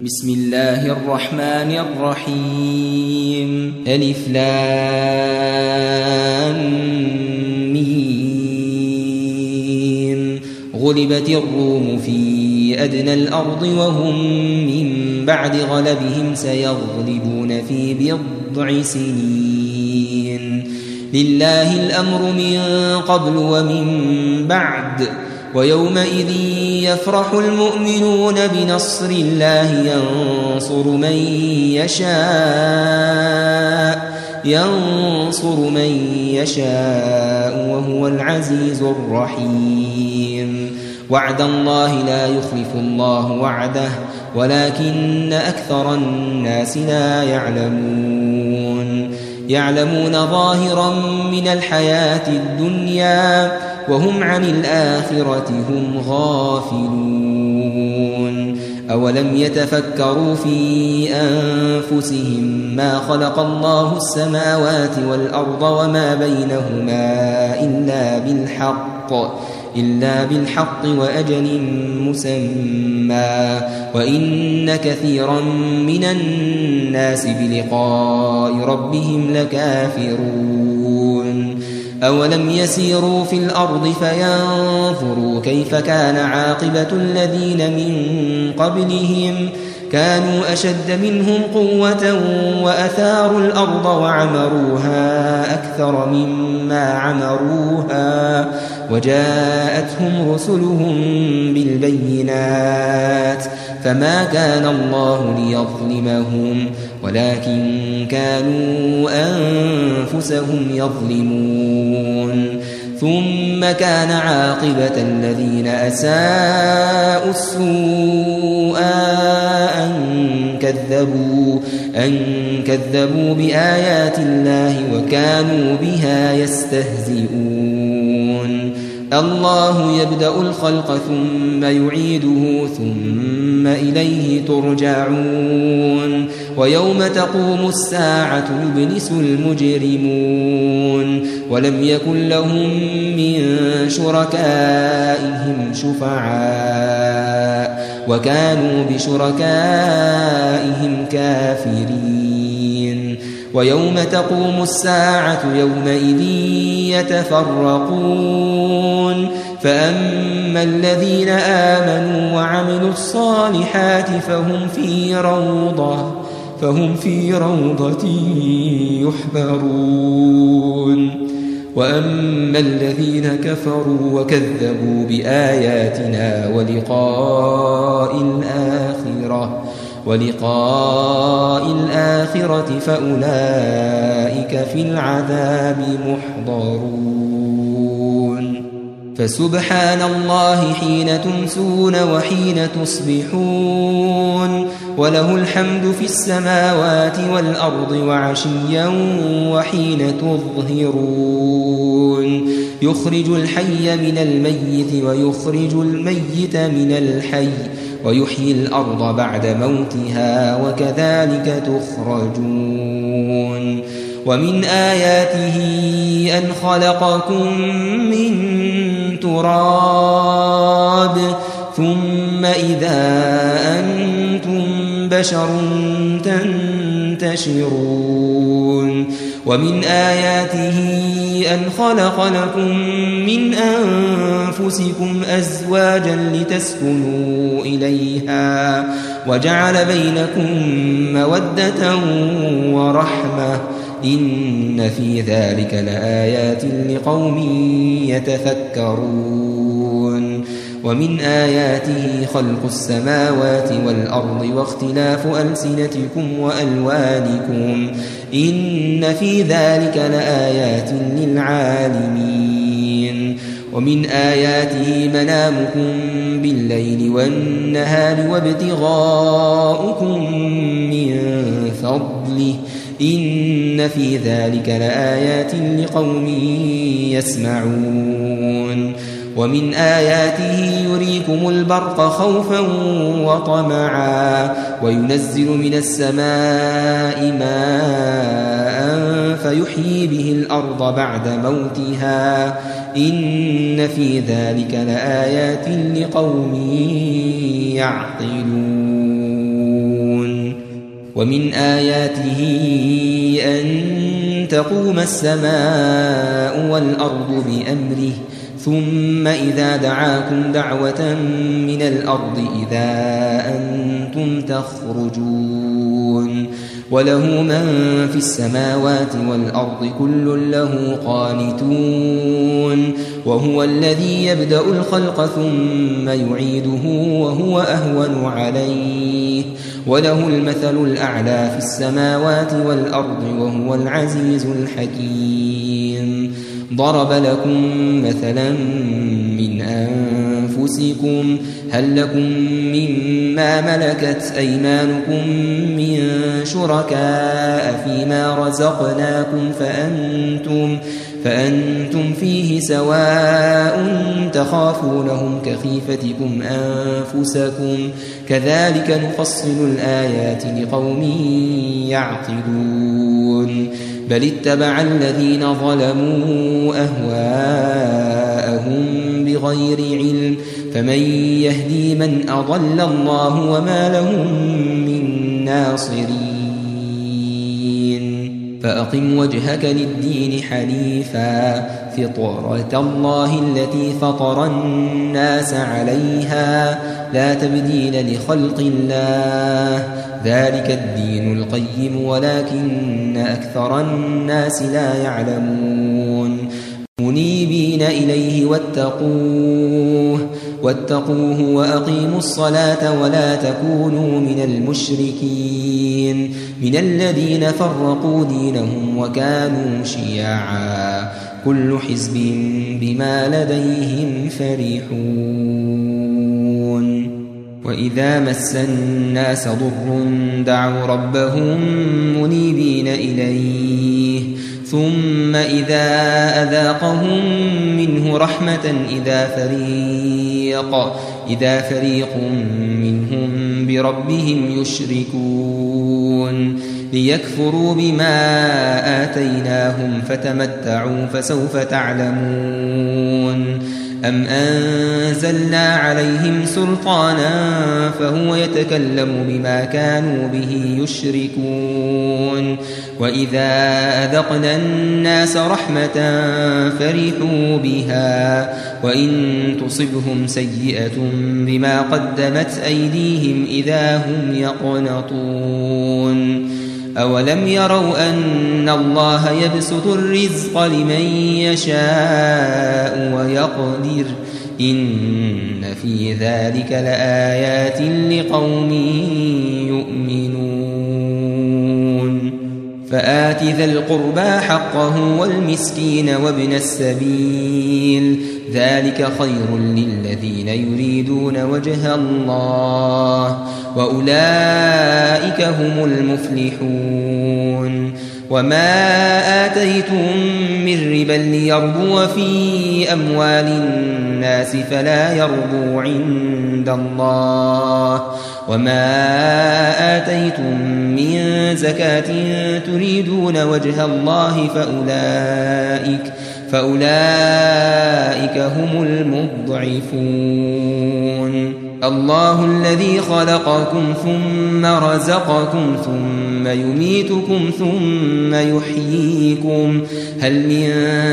بسم الله الرحمن الرحيم ألف لام ميم غلبت الروم في أدنى الأرض وهم من بعد غلبهم سيغلبون في بضع سنين لله الأمر من قبل ومن بعد ويومئذ يفرح المؤمنون بنصر الله ينصر من يشاء وهو العزيز الرحيم وعد الله لا يخلف الله وعده ولكن أكثر الناس لا يعلمون ظاهرا من الحياة الدنيا وهم عن الآخرة هم غافلون أولم يتفكروا في أنفسهم ما خلق الله السماوات والأرض وما بينهما إلا بالحق وأجل مسمى وإن كثيرا من الناس بلقاء ربهم لكافرون أولم يسيروا في الأرض فينظروا كيف كان عاقبة الذين من قبلهم كانوا أشد منهم قوة وأثاروا الأرض وعمروها أكثر مما عمروها وجاءتهم رسلهم بالبينات فما كان الله ليظلمهم ولكن كانوا أنفسهم يظلمون ثم كان عاقبة الذين أساءوا السوء أن كذبوا بآيات الله وكانوا بها يستهزئون الله يبدأ الخلق ثم يعيده ثم إليه ترجعون ويوم تقوم الساعة يبلس المجرمون ولم يكن لهم من شركائهم شفعاء وكانوا بشركائهم كافرين ويوم تقوم الساعة يومئذ يتفرقون فأما الذين آمنوا وعملوا الصالحات فهم في روضة يحبرون وأما الذين كفروا وكذبوا بآياتنا ولقاء الآخرة فأولئك في العذاب محضرون فسبحان الله حين تمسون وحين تصبحون وله الحمد في السماوات والأرض وعشيا وحين تظهرون يخرج الحي من الميت ويخرج الميت من الحي ويحيي الأرض بعد موتها وكذلك تخرجون ومن آياته أن خلقكم من تراب ثم إذا أنتم بشر تنتشرون ومن آياته أن خلق لكم من أنفسكم أزواجا لتسكنوا إليها وجعل بينكم مودة ورحمة إن في ذلك لآيات لقوم يتفكرون ومن آياته خلق السماوات والأرض واختلاف ألسنتكم وألوانكم إن في ذلك لآيات للعالمين ومن آياته منامكم بالليل والنهار وابتغاؤكم من فضله إن في ذلك لآيات لقوم يسمعون ومن آياته يريكم البرق خوفا وطمعا وينزل من السماء ماء فيحيي به الأرض بعد موتها إن في ذلك لآيات لقوم يعقلون. ومن آياته أن تقوم السماء والأرض بأمره ثم إذا دعاكم دعوة من الأرض إذا أنتم تخرجون وله من في السماوات والأرض كل له قانتون وهو الذي يبدأ الخلق ثم يعيده وهو أهون عليه وله المثل الأعلى في السماوات والأرض وهو العزيز الحكيم ضرب لكم مثلا من أنفسكم هل لكم مما ملكت أيمانكم من شركاء فيما رزقناكم فأنتم فيه سواء تخافونهم كخيفتكم أنفسكم كذلك نفصل الآيات لقوم يعقلون بل اتبع الذين ظلموا أهواءهم بغير علم فمن يهدي من أضل الله وما لهم من ناصرين فأقم وجهك للدين حنيفا فطرة الله التي فطر الناس عليها لا تبديل لخلق الله ذلك الدين القيم ولكن أكثر الناس لا يعلمون منيبين إليه واتقوه وأقيموا الصلاة ولا تكونوا من المشركين من الذين فرقوا دينهم وكانوا شيعا كل حزب بما لديهم فرحون وإذا مس الناس ضر دعوا ربهم منيبين إليه ثم إذا أذاقهم منه رحمة إذا فريق منهم بربهم يشركون ليكفروا بما آتيناهم فتمتعوا فسوف تعلمون أم أنزلنا عليهم سلطانا فهو يتكلم بما كانوا به يشركون وإذا أذقنا الناس رحمة فرحوا بها وإن تصبهم سيئة بما قدمت أيديهم إذا هم يقنطون أولم يروا أن الله يبسط الرزق لمن يشاء ويقدر إن في ذلك لآيات لقوم يؤمنون فآت ذا القربى حقه والمسكين وابن السبيل ذلك خير للذين يريدون وجه الله وأولئك هم المفلحون وما آتيتم من ربا ليربو في أموال الناس فلا يربو عند الله وما آتيتم من زكاة تريدون وجه الله فأولئك هم المضعفون الله الذي خلقكم ثم رزقكم ثم يميتكم ثم يحييكم هل من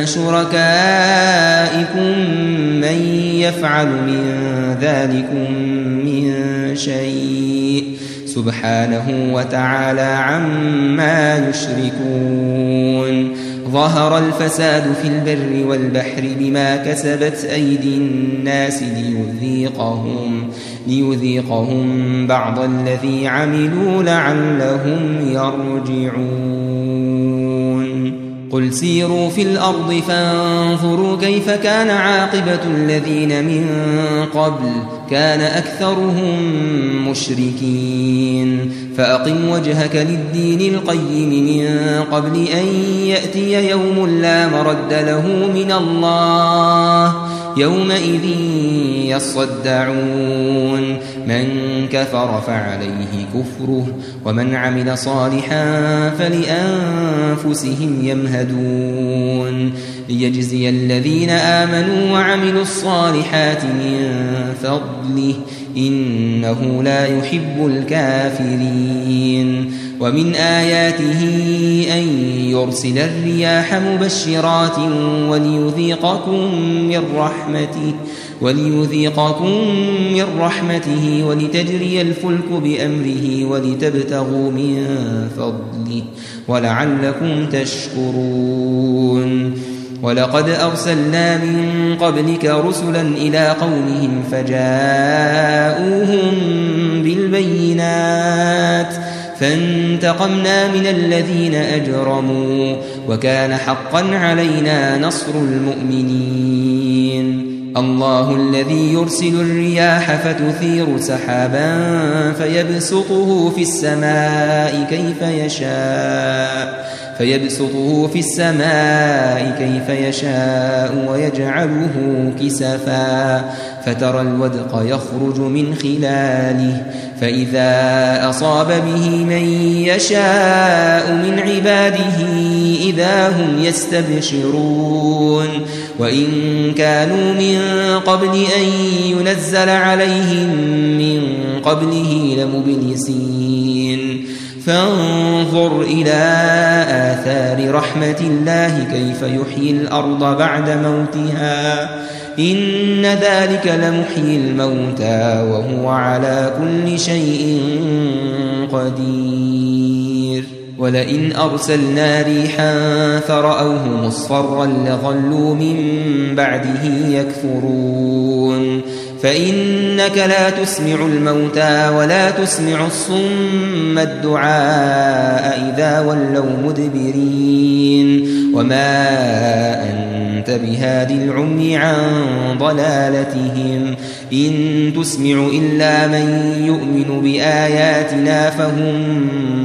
شركائكم من يفعل من ذلكم من شيء سبحانه وتعالى عما يشركون ظهر الفساد في البر والبحر بما كسبت أيدي الناس ليذيقهم بعض الذي عملوا لعلهم يرجعون قل سيروا في الأرض فانظروا كيف كان عاقبة الذين من قبل كان أكثرهم مشركين فأقم وجهك للدين القيم من قبل أن يأتي يوم لا مرد له من الله يومئذ يصدعون من كفر فعليه كفره ومن عمل صالحا فلأنفسهم يمهدون ليجزي الذين آمنوا وعملوا الصالحات من فضله إنه لا يحب الكافرين ومن آياته أن يرسل الرياح مبشرات وليذيقكم من رحمته ولتجري الفلك بأمره ولتبتغوا من فضله ولعلكم تشكرون ولقد أرسلنا من قبلك رسلا إلى قومهم فجاءوهم بالبينات فانتقمنا من الذين أجرموا وكان حقا علينا نصر المؤمنين الله الذي يرسل الرياح فتثير سحابا فيبسطه في السماء كيف يشاء ويجعله كسفا فترى الودق يخرج من خلاله فإذا أصاب به من يشاء من عباده إذا هم يستبشرون وإن كانوا من قبل أن ينزل عليهم من قبله لمبلسين فانظر إلى آثار رحمة الله كيف يحيي الأرض بعد موتها إن ذلك لمحيي الموتى وهو على كل شيء قدير ولئن أرسلنا ريحا فرأوه مصفرا لظلوا من بعده يكفرون فإنك لا تسمع الموتى ولا تسمع الصم الدعاء إذا ولوا مدبرين وما أنت بهادي العمي عن ضلالتهم إن تسمع إلا من يؤمن بآياتنا فهم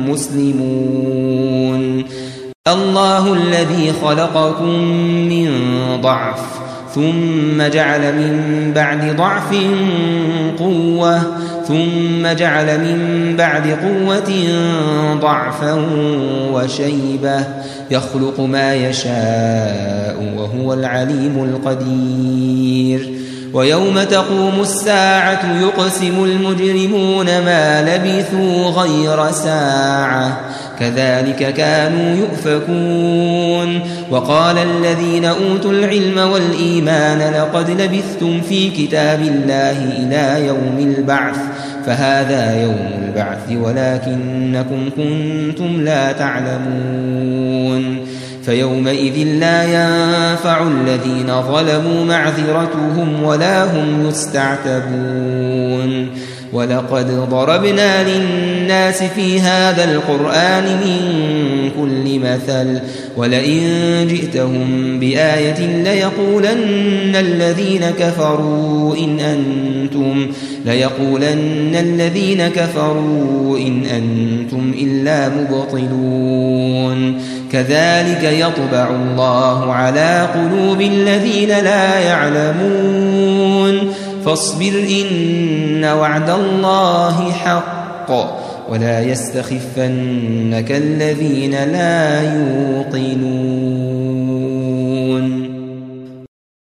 مسلمون الله الذي خلقكم من ضعف ثم جعل من بعد ضعف قوة ثم جعل من بعد قوة ضعفا وشيبة يخلق ما يشاء وهو العليم القدير ويوم تقوم الساعة يقسم المجرمون ما لبثوا غير ساعة كذلك كانوا يؤفكون وقال الذين أوتوا العلم والإيمان لقد لبثتم في كتاب الله إلى يوم البعث فهذا يوم البعث ولكنكم كنتم لا تعلمون فيومئذ لا ينفع الذين ظلموا معذرتهم ولا هم يستعتبون ولقد ضربنا للناس في هذا القرآن من كل مثل ولئن جئتهم بآية ليقولن الذين كفروا إن أنتم إلا مبطلون كذلك يطبع الله على قلوب الذين لا يعلمون فاصبر إن وعد الله حق ولا يستخفنك الذين لا يوقنون